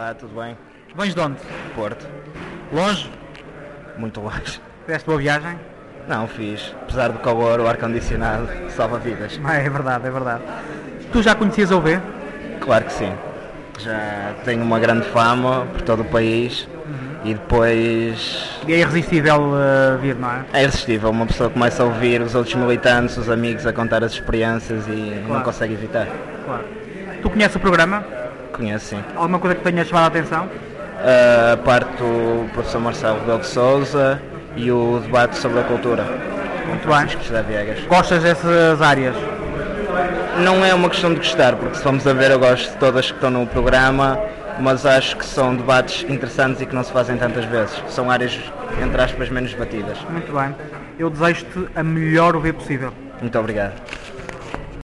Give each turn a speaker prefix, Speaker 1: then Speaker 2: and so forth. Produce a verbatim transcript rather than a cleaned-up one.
Speaker 1: Olá, tudo bem?
Speaker 2: Vens de onde?
Speaker 1: Porto.
Speaker 2: Longe?
Speaker 1: Muito longe.
Speaker 2: Fizeste boa viagem?
Speaker 1: Não, fiz. Apesar do calor, o ar-condicionado salva vidas.
Speaker 2: É, é verdade, é verdade. Tu já conhecias a U V?
Speaker 1: Claro que sim. Já tenho uma grande fama por todo o país uhum. e depois...
Speaker 2: E é irresistível uh, vir, não é?
Speaker 1: É irresistível. Uma pessoa começa a ouvir os outros militantes, os amigos a contar as experiências e claro. Não consegue evitar.
Speaker 2: Claro. Tu conheces o programa?
Speaker 1: Conheço, sim.
Speaker 2: Alguma coisa que tenha chamado a atenção?
Speaker 1: Uh, a parte do professor Marcelo Rebelo de Sousa e o debate sobre a cultura.
Speaker 2: Muito bem. Gostas dessas áreas?
Speaker 1: Não é uma questão de gostar, porque se vamos a ver eu gosto de todas que estão no programa, mas acho que são debates interessantes e que não se fazem tantas vezes. São áreas, entre aspas, menos debatidas.
Speaker 2: Muito bem. Eu desejo-te a melhor U V possível.
Speaker 1: Muito obrigado.